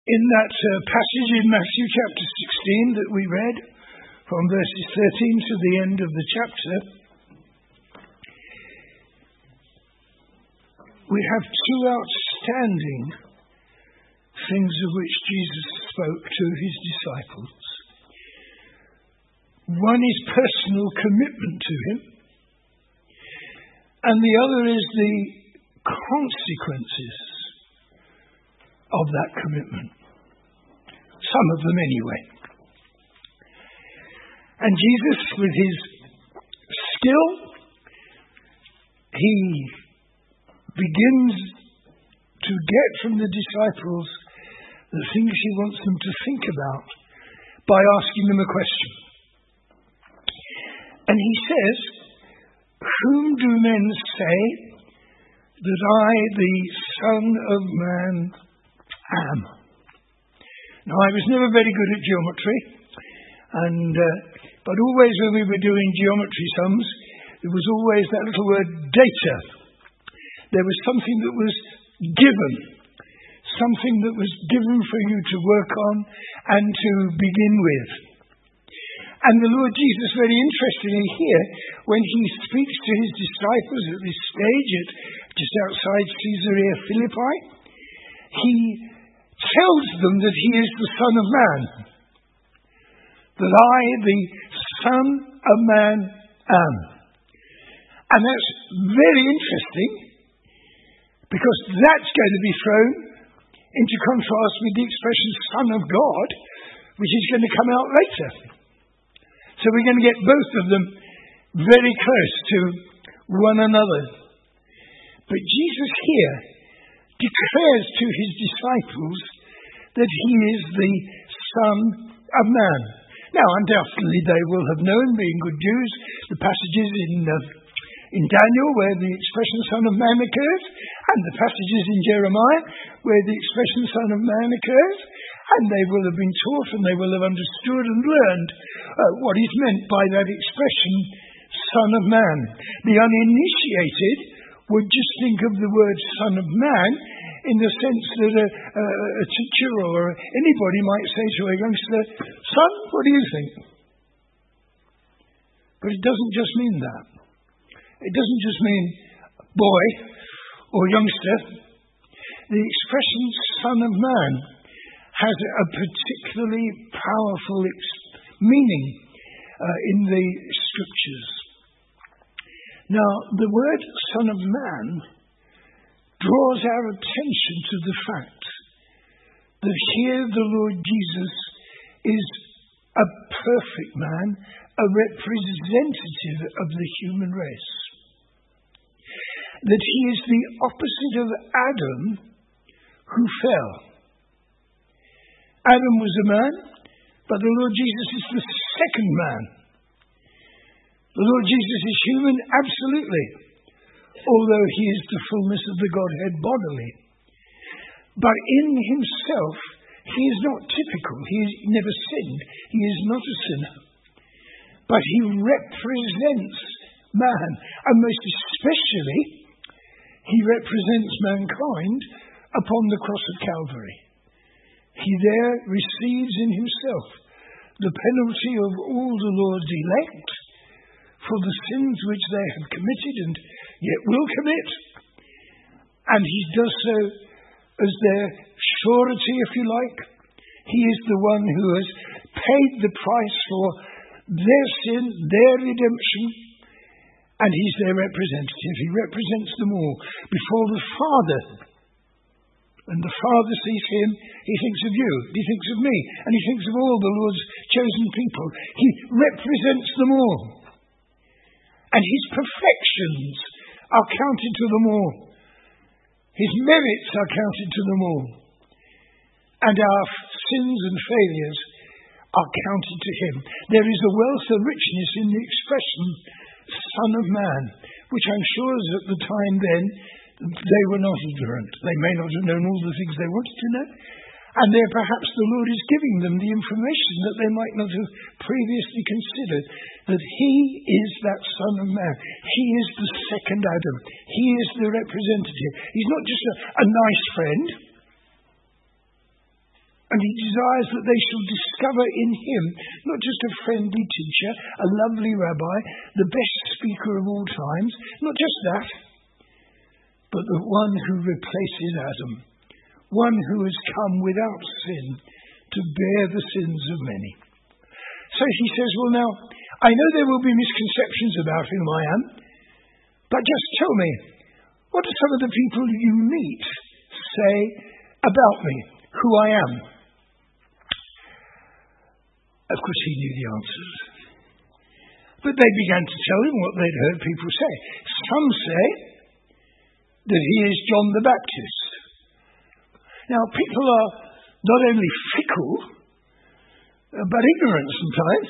In that passage in Matthew chapter 16 that we read, from verses 13 to the end of the chapter, we have two outstanding things of which Jesus spoke to his disciples. One is personal commitment to him, and the other is the consequences of that commitment. Some of them anyway. And Jesus, with his skill, he begins to get from the disciples the things he wants them to think about by asking them a question. And he says, "Whom do men say that I, the Son of Man, am?" Now, I was never very good at geometry, but always when we were doing geometry sums, there was always that little word data. There was something that was given, something that was given for you to work on and to begin with. And the Lord Jesus, very interestingly here, when he speaks to his disciples at this stage, just outside Caesarea Philippi, he tells them that he is the Son of Man. That I, the Son of Man, am. And that's very interesting, because that's going to be thrown into contrast with the expression Son of God, which is going to come out later. So we're going to get both of them very close to one another. But Jesus here declares to his disciples that he is the Son of Man. Now, undoubtedly they will have known, being good Jews, the passages in Daniel where the expression Son of Man occurs, and the passages in Jeremiah where the expression Son of Man occurs, and they will have been taught and they will have understood and learned what is meant by that expression Son of Man. The uninitiated would just think of the word Son of Man in the sense that a teacher or anybody might say to a youngster, "Son, what do you think?" But it doesn't just mean that. It doesn't just mean boy or youngster. The expression Son of Man has a particularly powerful meaning in the Scriptures. Now, the word Son of Man draws our attention to the fact that here the Lord Jesus is a perfect man, a representative of the human race. That he is the opposite of Adam who fell. Adam was a man, but the Lord Jesus is the second man. The Lord Jesus is human, absolutely, although he is the fullness of the Godhead bodily. But in himself, he is not typical. He never sinned. He is not a sinner. But he represents man, and most especially, he represents mankind upon the cross of Calvary. He there receives in himself the penalty of all the Lord's elect for the sins which they have committed and yet will commit. And he does so as their surety, if you like. He is the one who has paid the price for their sin, their redemption, and he's their representative. He represents them all before the Father. And the Father sees him, he thinks of you, he thinks of me, and he thinks of all the Lord's chosen people. He represents them all. And his perfections are counted to them all. His merits are counted to them all. And our sins and failures are counted to him. There is a wealth of richness in the expression Son of Man, which I'm sure is at the time then they were not ignorant. They may not have known all the things they wanted to know. And there perhaps the Lord is giving them the information that they might not have previously considered, that he is that Son of Man. He is the second Adam. He is the representative. He's not just a nice friend. And he desires that they shall discover in him not just a friendly teacher, a lovely rabbi, the best speaker of all times, not just that, but the one who replaces Adam, one who has come without sin to bear the sins of many. So he says, well now, I know there will be misconceptions about whom I am, but just tell me, what do some of the people you meet say about me, who I am? Of course he knew the answers. But they began to tell him what they'd heard people say. Some say that he is John the Baptist. Now people are not only fickle, but ignorant sometimes.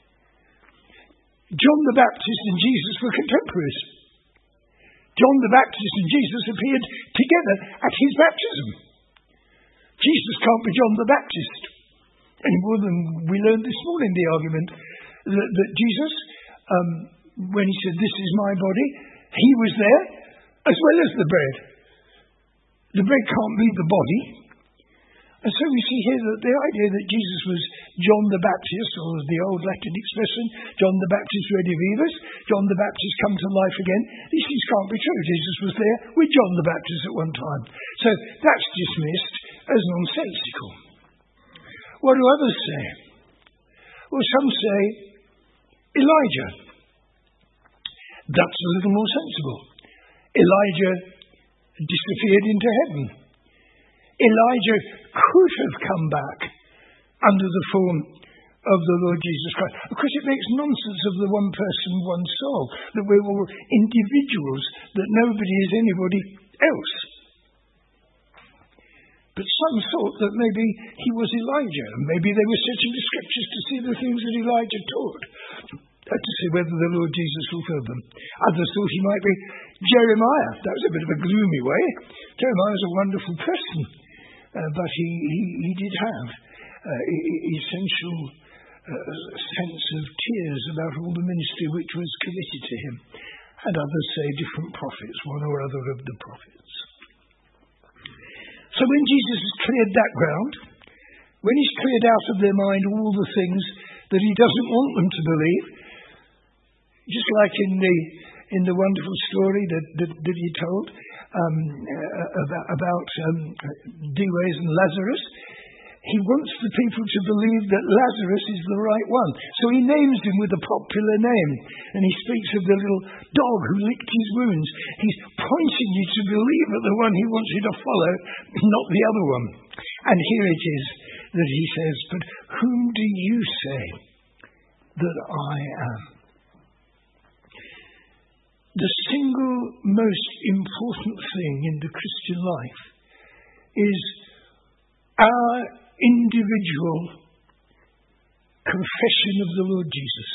John the Baptist and Jesus were contemporaries. John the Baptist and Jesus appeared together at his baptism. Jesus can't be John the Baptist any more than we learned this morning, the argument that Jesus, when he said, "This is my body," he was there as well as the bread. The bread can't be the body. And so we see here that the idea that Jesus was John the Baptist, or the old Latin expression, John the Baptist redivivus, John the Baptist come to life again, these things can't be true. Jesus was there with John the Baptist at one time. So that's dismissed as nonsensical. What do others say? Well, some say Elijah. That's a little more sensible. Elijah disappeared into heaven. Elijah could have come back under the form of the Lord Jesus Christ. Of course, it makes nonsense of the one person, one soul, that we're all individuals, that nobody is anybody else. But some thought that maybe he was Elijah, and maybe they were searching the scriptures to see the things that Elijah taught, to see whether the Lord Jesus fulfilled them. Others thought he might be Jeremiah. That was a bit of a gloomy way. Jeremiah was a wonderful person, but he did have essential sense of tears about all the ministry which was committed to him. And others say different prophets, one or other of the prophets. So when Jesus has cleared that ground, when he's cleared out of their mind all the things that he doesn't want them to believe, just like in the wonderful story that he told about Dives and Lazarus, he wants the people to believe that Lazarus is the right one. So he names him with a popular name, and he speaks of the little dog who licked his wounds. He's pointing you to believe that the one he wants you to follow, not the other one. And here it is that he says, "But whom do you say that I am?" The single most important thing in the Christian life is our individual confession of the Lord Jesus.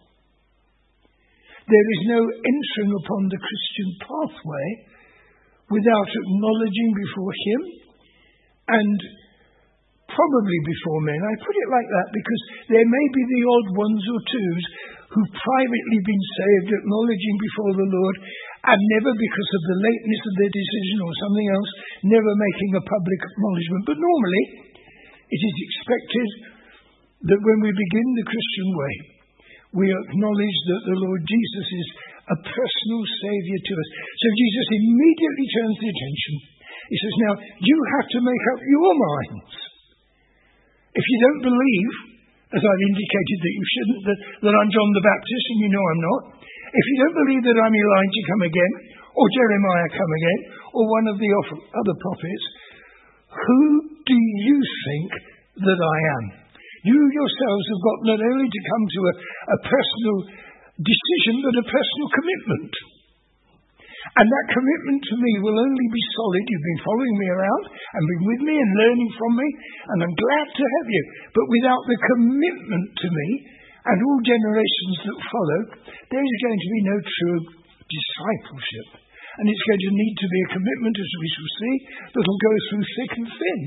There is no entering upon the Christian pathway without acknowledging before him and probably before men. I put it like that because there may be the odd ones or twos who've privately been saved, acknowledging before the Lord, and never, because of the lateness of their decision or something else, never making a public acknowledgement. But normally, it is expected that when we begin the Christian way, we acknowledge that the Lord Jesus is a personal Saviour to us. So Jesus immediately turns the attention. He says, now, you have to make up your minds. If you don't believe, as I've indicated that you shouldn't, that I'm John the Baptist, and you know I'm not, if you don't believe that I'm Elijah come again, or Jeremiah come again, or one of the other prophets, who do you think that I am? You yourselves have got not only to come to a personal decision, but a personal commitment. And that commitment to me will only be solid. You've been following me around and been with me and learning from me, and I'm glad to have you. But without the commitment to me and all generations that follow, there is going to be no true discipleship. And it's going to need to be a commitment, as we shall see, that will go through thick and thin.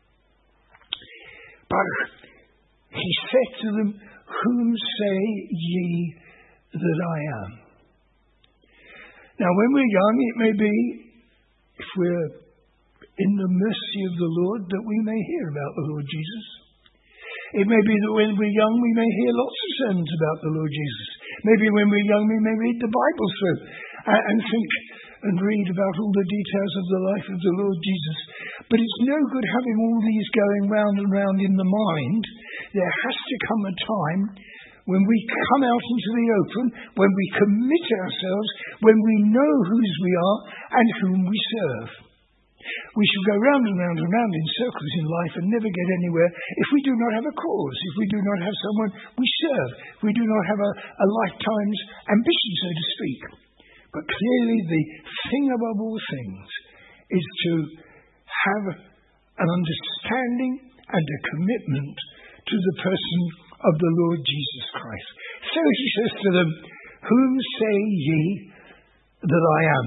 But he said to them, whom say ye that I am? Now, when we're young, it may be, if we're in the mercy of the Lord that we may hear about the Lord Jesus. It may be that when we're young we may hear lots of sermons about the Lord Jesus. Maybe when we're young we may read the Bible through and think and read about all the details of the life of the Lord Jesus. But it's no good having all these going round and round in the mind. There has to come a time when we come out into the open, when we commit ourselves, when we know whose we are and whom we serve. We shall go round and round and round in circles in life and never get anywhere if we do not have a cause, if we do not have someone we serve, if we do not have a lifetime's ambition, so to speak. But clearly the thing above all things is to have an understanding and a commitment to the person of the Lord Jesus Christ. So he says to them, "Whom say ye that I am?"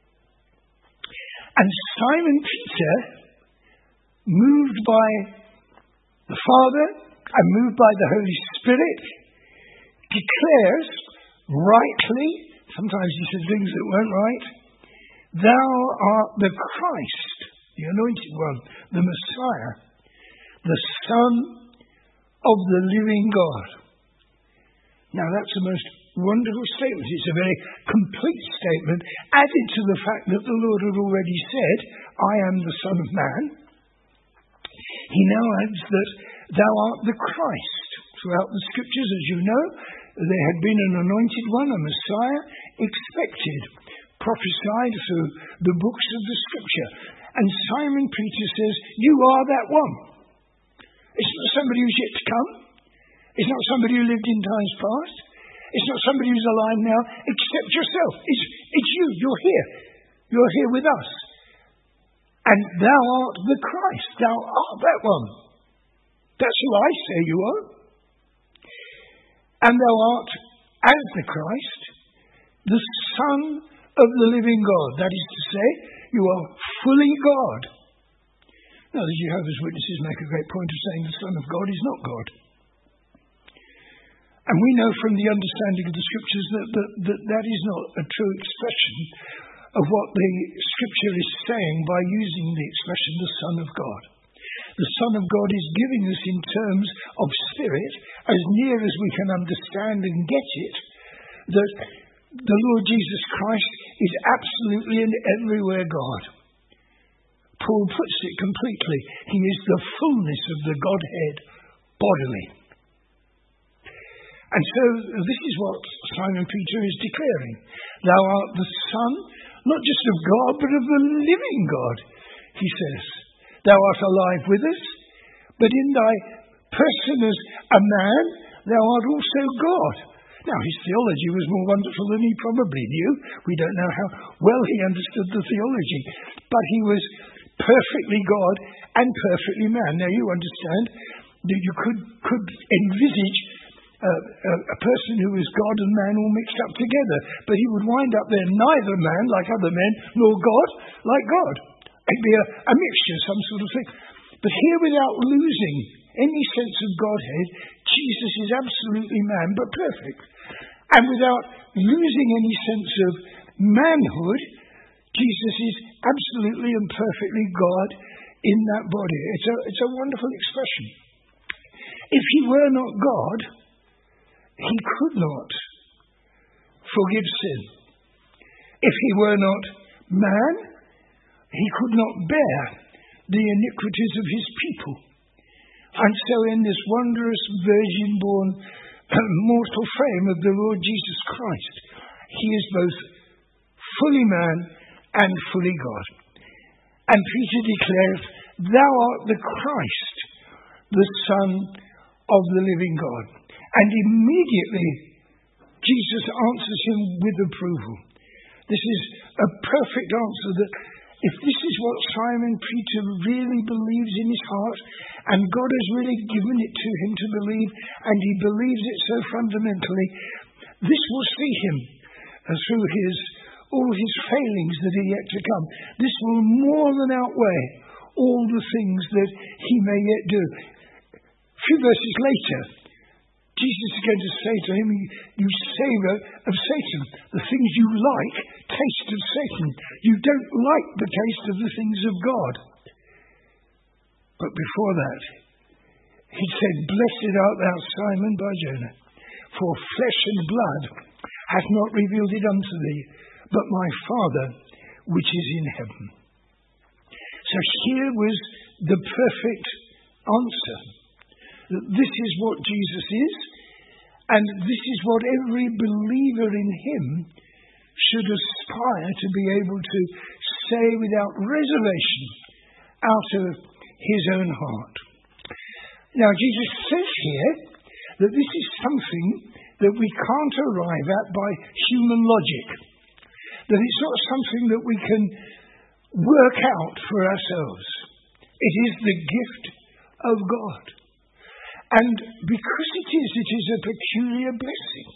And Simon Peter, moved by the Father and moved by the Holy Spirit, declares rightly, sometimes he says things that weren't right, "Thou art the Christ," the anointed one, the Messiah, the Son of the living God. Now that's the most wonderful statement. It's a very complete statement, added to the fact that the Lord had already said, "I am the Son of Man." He now adds that thou art the Christ. Throughout the scriptures, as you know, there had been an anointed one, a Messiah, expected, prophesied through the books of the scripture. And Simon Peter says, "You are that one." It's not somebody who's yet to come. It's not somebody who lived in times past. It's not somebody who's alive now, except yourself. It's you. You're here. You're here with us. And thou art the Christ. Thou art that one. That's who I say you are. And thou art, as the Christ, the Son of the living God. That is to say, you are fully God. Now, the Jehovah's Witnesses make a great point of saying the Son of God is not God. And we know from the understanding of the Scriptures that is not a true expression of what the Scripture is saying by using the expression the Son of God. The Son of God is giving us in terms of spirit, as near as we can understand and get it, that the Lord Jesus Christ is absolutely and everywhere God. Paul puts it completely. He is the fullness of the Godhead bodily. And so this is what Simon Peter is declaring. Thou art the Son, not just of God, but of the living God, he says. Thou art alive with us, but in thy person as a man, thou art also God. Now, his theology was more wonderful than he probably knew. We don't know how well he understood the theology, but he was perfectly God and perfectly man. Now, you understand that you could envisage a person who was God and man all mixed up together, but he would wind up there neither man like other men, nor God like God. It'd be a mixture, some sort of thing. But here, without losing any sense of Godhead, Jesus is absolutely man, but perfect. And without losing any sense of manhood, Jesus is absolutely and perfectly God in that body. It's a wonderful expression. If he were not God, he could not forgive sin. If he were not man, he could not bear the iniquities of his people. And so in this wondrous virgin-born mortal frame of the Lord Jesus Christ, he is both fully man and fully God. And Peter declares, thou art the Christ, the Son of the living God. And immediately Jesus answers him with approval. This is a perfect answer that if this is what Simon Peter really believes in his heart, and God has really given it to him to believe, and he believes it so fundamentally, this will see him through all his failings that are yet to come. This will more than outweigh all the things that he may yet do. A few verses later, Jesus is going to say to him, you savour of Satan. The things you like, taste of Satan. You don't like the taste of the things of God. But before that, he said, Blessed art thou, Simon Bar-Jonah, for flesh and blood hath not revealed it unto thee, but my Father which is in heaven. So here was the perfect answer. This is what Jesus is, and this is what every believer in him should aspire to be able to say without reservation out of his own heart. Now, Jesus says here that this is something that we can't arrive at by human logic, that it's not something that we can work out for ourselves. It is the gift of God. And because it is a peculiar blessing.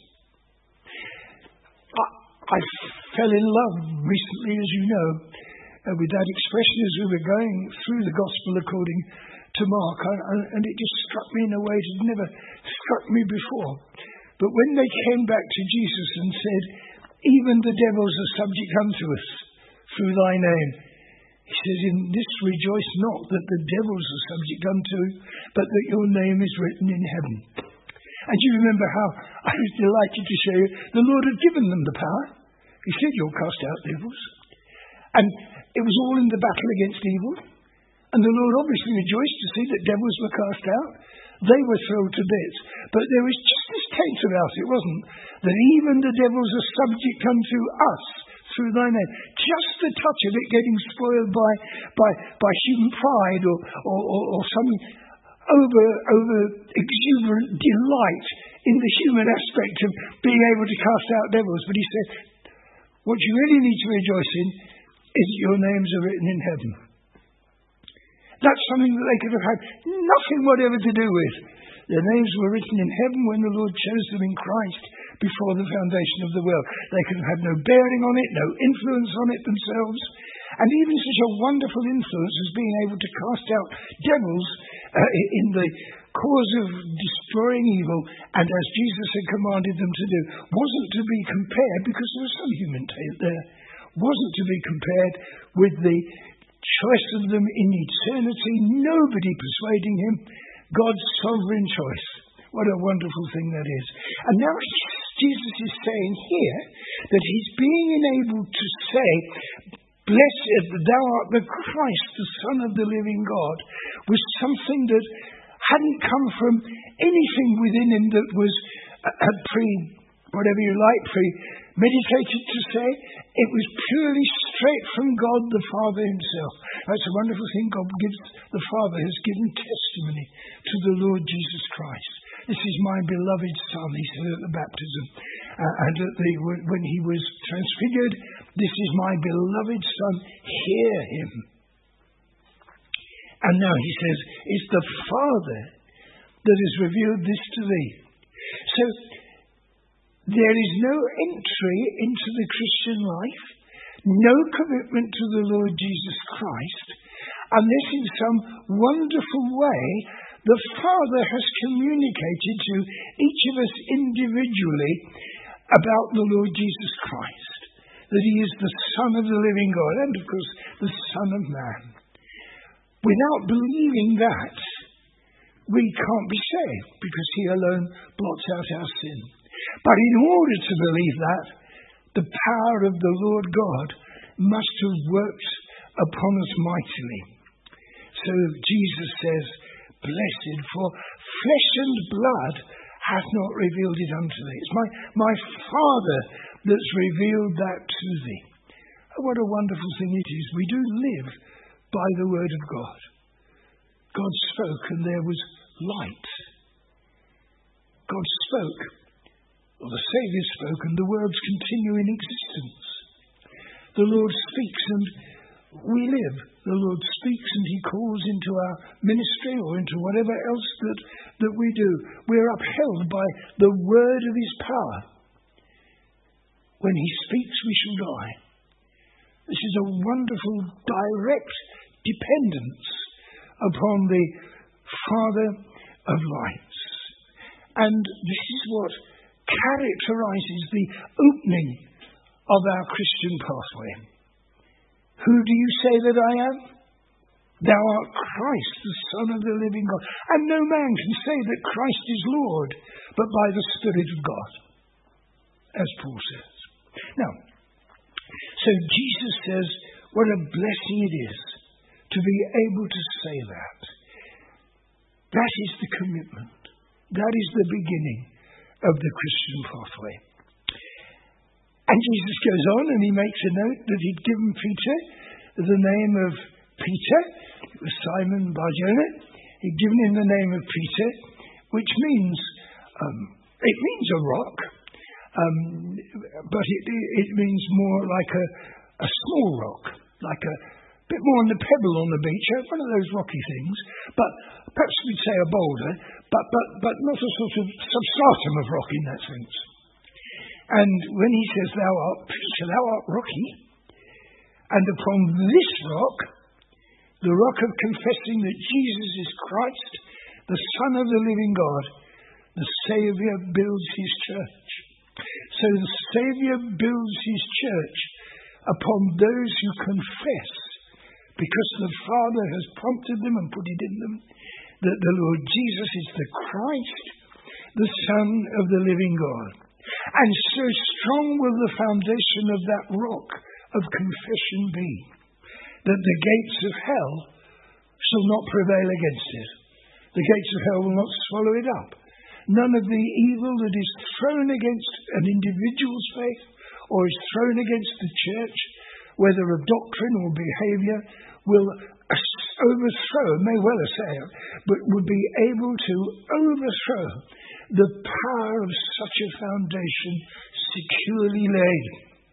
I fell in love recently, as you know, with that expression as we were going through the Gospel according to Mark, and it just struck me in a way it had never struck me before. But when they came back to Jesus and said, Even the devils are subject unto us through thy name, he says, In this rejoice not that the devils are subject unto, but that your name is written in heaven. And you remember how I was delighted to show you the Lord had given them the power. He said, You'll cast out devils. And it was all in the battle against evil. And the Lord obviously rejoiced to see that devils were cast out. They were thrown to bits. But there was just this taint about it, wasn't? That even the devils are subject unto us through thy name. Just the touch of it getting spoiled by human pride or some over exuberant delight in the human aspect of being able to cast out devils. But he said, what you really need to rejoice in is that your names are written in heaven. That's something that they could have had nothing whatever to do with. Their names were written in heaven when the Lord chose them in Christ before the foundation of the world. They could have had no bearing on it, no influence on it themselves. And even such a wonderful influence as being able to cast out devils in the cause of destroying evil, and as Jesus had commanded them to do, wasn't to be compared, because there was some human taint there, wasn't to be compared with the choice of them in eternity, nobody persuading him, God's sovereign choice. What a wonderful thing that is. And now Jesus is saying here that he's being enabled to say, Blessed thou art the Christ, the Son of the living God, was something that hadn't come from anything within him that was premeditated to say. It was purely straight from God the Father himself. That's a wonderful thing. The Father has given testimony to the Lord Jesus Christ. This is my beloved Son, he said at the baptism. And when he was transfigured, this is my beloved Son, hear him. And now he says, it's the Father that has revealed this to thee. So, there is no entry into the Christian life, no commitment to the Lord Jesus Christ, unless in some wonderful way the Father has communicated to each of us individually about the Lord Jesus Christ, that he is the Son of the living God and, of course, the Son of Man. Without believing that, we can't be saved, because he alone blots out our sin. But in order to believe that, the power of the Lord God must have worked upon us mightily. So Jesus says, Blessed, for flesh and blood hath not revealed it unto thee. It's my Father that's revealed that to thee. Oh, what a wonderful thing it is. We do live by the word of God. God spoke and there was light. God spoke, or the Saviour spoke, and the worlds continue in existence. The Lord speaks and we live. The Lord speaks and he calls into our ministry or into whatever else that we do. We're upheld by the word of his power. When he speaks, we shall die. This is a wonderful direct dependence upon the Father of lights. And this is what characterizes the opening of our Christian pathway. Who do you say that I am? Thou art Christ, the Son of the living God. And no man can say that Christ is Lord, but by the Spirit of God, as Paul says. Now, so Jesus says, what a blessing it is to be able to say that. That is the commitment. That is the beginning of the Christian pathway. And Jesus goes on and he makes a note that he'd given Peter the name of Peter. It was Simon Bar-Jonah. He'd given him the name of Peter, which means, it means a rock, but it means more like a small rock, like a bit more on the pebble on the beach, one of those rocky things, but perhaps we'd say a boulder, but not a sort of substratum of rock in that sense. And when he says, thou art Peter, thou art rocky, and upon this rock, the rock of confessing that Jesus is Christ, the Son of the living God, the Saviour builds his church. So the Saviour builds his church upon those who confess, because the Father has prompted them and put it in them, that the Lord Jesus is the Christ, the Son of the living God. And so strong will the foundation of that rock of confession be, that the gates of hell shall not prevail against it. The gates of hell will not swallow it up. None of the evil that is thrown against an individual's faith or is thrown against the church, whether of doctrine or behavior, will overthrow, may well assail, but would be able to overthrow the power of such a foundation securely laid.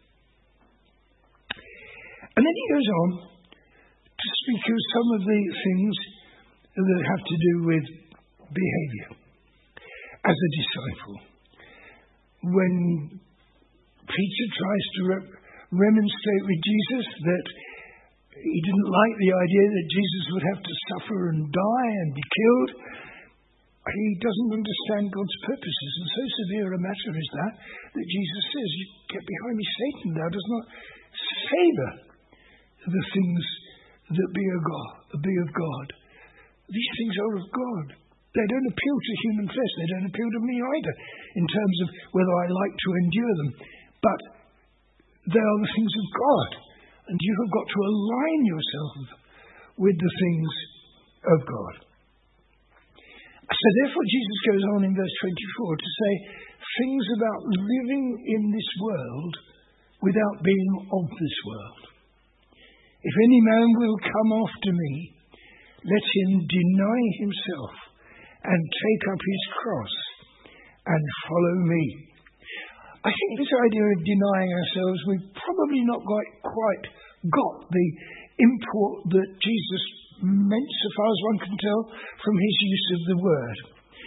And then he goes on to speak of some of the things that have to do with behavior as a disciple. When Peter tries to remonstrate with Jesus that he didn't like the idea that Jesus would have to suffer and die and be killed, he doesn't understand God's purposes. And so severe a matter is that Jesus says, you get behind me, Satan, thou dost not savour the things that be of God. These things are of God. They don't appeal to human flesh. They don't appeal to me either, in terms of whether I like to endure them. But they are the things of God. And you have got to align yourself with the things of God. So therefore Jesus goes on in verse 24 to say things about living in this world without being of this world. If any man will come after me, let him deny himself and take up his cross and follow me. I think this idea of denying ourselves, we've probably not quite got the import that Jesus meant, so far as one can tell from his use of the word.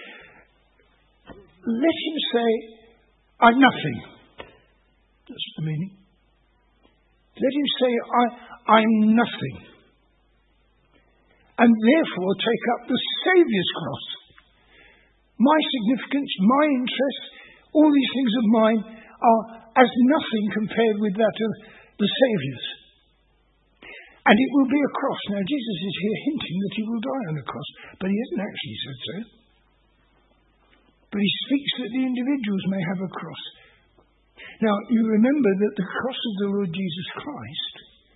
Let him say, I'm nothing. That's the meaning. Let him say, I'm nothing. And therefore take up the Saviour's cross. My significance, my interests, all these things of mine are as nothing compared with that of the Saviour's. And it will be a cross. Now Jesus is here hinting that he will die on a cross, but he hasn't actually said so. But he speaks that the individuals may have a cross. Now you remember that the cross of the Lord Jesus Christ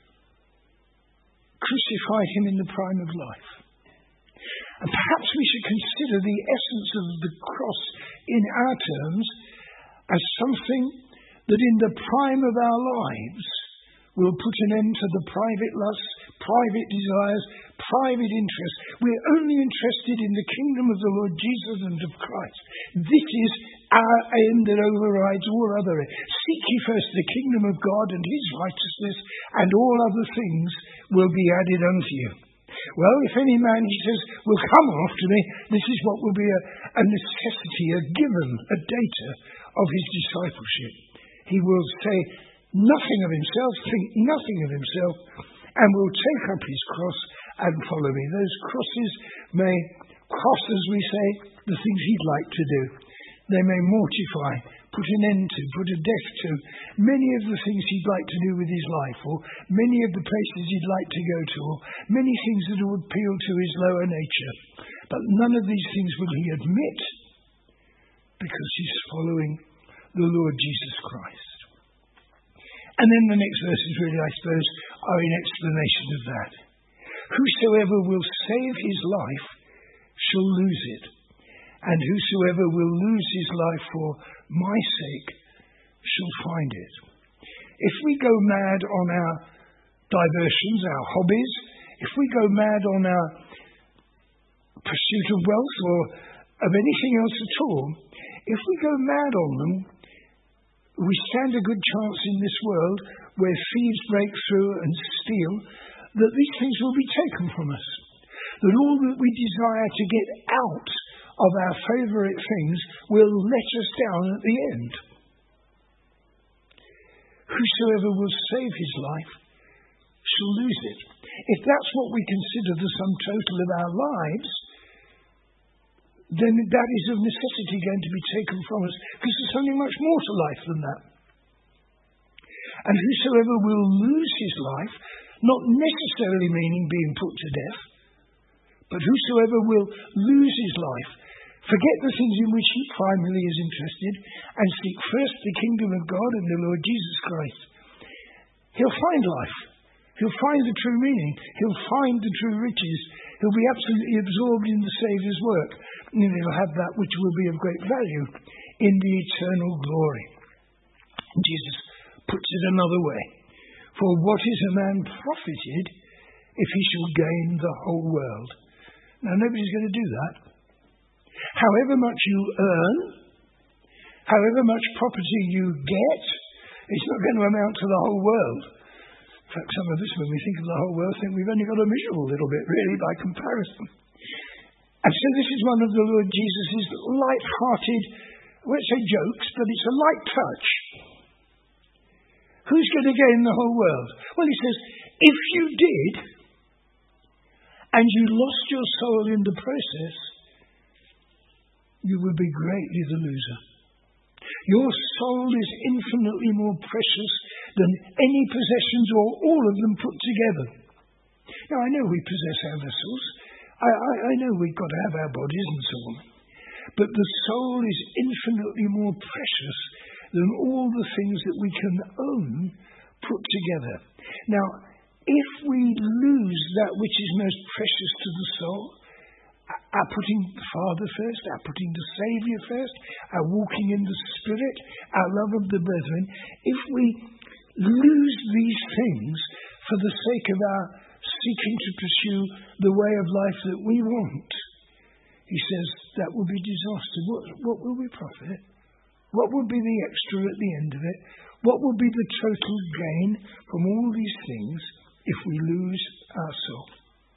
crucified him in the prime of life. And perhaps we should consider the essence of the cross in our terms as something that in the prime of our lives will put an end to the private lusts, private desires, private interests. We're only interested in the kingdom of the Lord Jesus and of Christ. This is our aim that overrides all other. Seek ye first the kingdom of God and his righteousness, and all other things will be added unto you. Well, if any man, he says, will come after me, this is what will be a necessity, a given, a data of his discipleship. He will say nothing of himself, think nothing of himself, and will take up his cross and follow me. Those crosses may cross, as we say, the things he'd like to do. They may mortify, put an end to, put a death to many of the things he'd like to do with his life, or many of the places he'd like to go to, or many things that would appeal to his lower nature. But none of these things will he admit, because he's following the Lord Jesus Christ. And then the next verses really, I suppose, are in explanation of that. Whosoever will save his life shall lose it, and whosoever will lose his life for my sake shall find it. If we go mad on our diversions, our hobbies, if we go mad on our pursuit of wealth or of anything else at all, if we go mad on them, we stand a good chance in this world where thieves break through and steal, that these things will be taken from us. That all that we desire to get out of our favourite things will let us down at the end. Whosoever will save his life shall lose it. If that's what we consider the sum total of our lives, then that is of necessity going to be taken from us, because there's something much more to life than that. And whosoever will lose his life, not necessarily meaning being put to death, but whosoever will lose his life, forget the things in which he primarily is interested, and seek first the kingdom of God and the Lord Jesus Christ, he'll find life. He'll find the true meaning. He'll find the true riches. He'll be absolutely absorbed in the Saviour's work. And he'll have that which will be of great value in the eternal glory. Jesus puts it another way. For what is a man profited if he shall gain the whole world? Now, nobody's going to do that. However much you earn, however much property you get, it's not going to amount to the whole world. In fact, some of us, when we think of the whole world, think we've only got a miserable little bit, really, by comparison. And so this is one of the Lord Jesus' light-hearted, I won't say jokes, but it's a light touch. Who's going to gain the whole world? Well, he says, if you did, and you lost your soul in the process, you would be greatly the loser. Your soul is infinitely more precious than any possessions or all of them put together. Now, I know we possess our vessels. I know we've got to have our bodies and so on. But the soul is infinitely more precious than all the things that we can own put together. Now, if we lose that which is most precious to the soul, our putting the Father first, our putting the Saviour first, our walking in the Spirit, our love of the brethren, if we lose these things for the sake of our seeking to pursue the way of life that we want, he says that will be disaster. What will we profit? What will be the extra at the end of it? What will be the total gain from all these things if we lose our soul?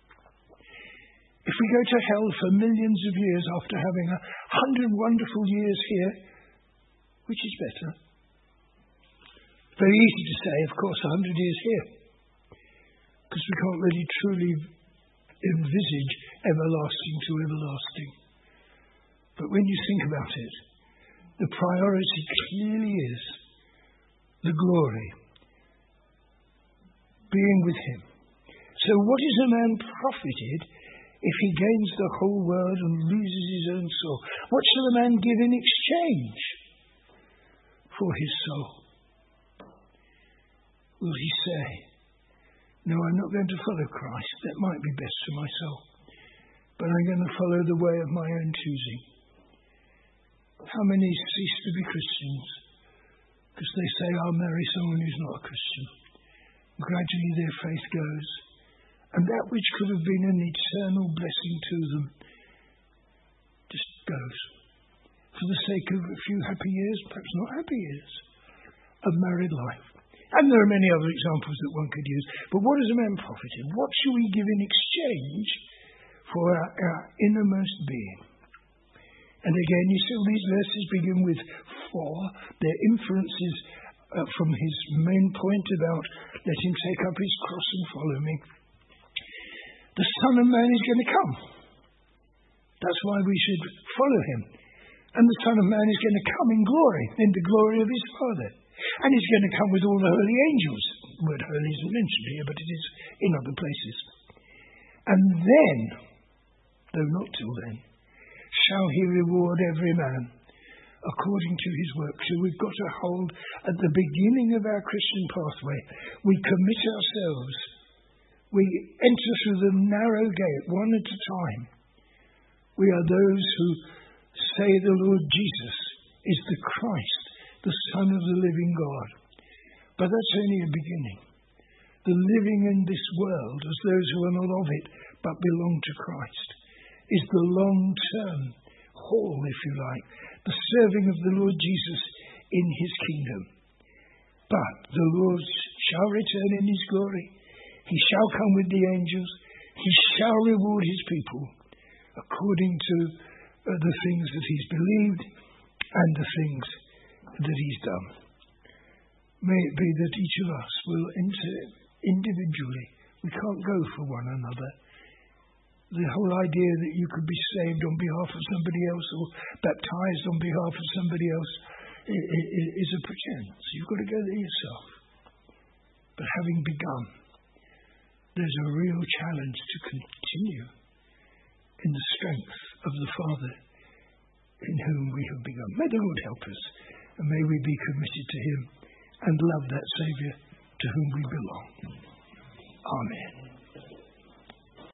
If we go to hell for millions of years after having 100 wonderful years here, which is better? Very easy to say, of course, 100 years here, because we can't really truly envisage everlasting to everlasting. But when you think about it, the priority clearly is the glory, being with him. So what is a man profited if he gains the whole world and loses his own soul? What shall a man give in exchange for his soul? Will he say, no, I'm not going to follow Christ. That might be best for my soul. But I'm going to follow the way of my own choosing. How many cease to be Christians because they say, I'll marry someone who's not a Christian. Gradually their faith goes. And that which could have been an eternal blessing to them just goes. For the sake of a few happy years, perhaps not happy years, of married life. And there are many other examples that one could use. But what is a man profited? What shall we give in exchange for our innermost being? And again, you see these verses begin with for. Their inferences from his main point about let him take up his cross and follow me. The Son of Man is going to come. That's why we should follow him. And the Son of Man is going to come in glory, in the glory of his Father. And he's going to come with all the holy angels. The word holy isn't mentioned here, but it is in other places. And then, though not till then, shall he reward every man according to his work. So we've got to hold at the beginning of our Christian pathway. We commit ourselves. We enter through the narrow gate, one at a time. We are those who say the Lord Jesus is the Christ, the Son of the living God. But that's only a beginning. The living in this world as those who are not of it but belong to Christ is the long-term haul, if you like, the serving of the Lord Jesus in his kingdom. But the Lord shall return in his glory. He shall come with the angels. He shall reward his people according to the things that he's believed and the things that he's done. May it be that each of us will enter individually. We can't go for one another. The whole idea that you could be saved on behalf of somebody else or baptized on behalf of somebody else is a pretense. You've got to go there yourself. But having begun, there's a real challenge to continue in the strength of the Father in whom we have begun. May the Lord help us, and may we be committed to him and love that Saviour to whom we belong. Amen.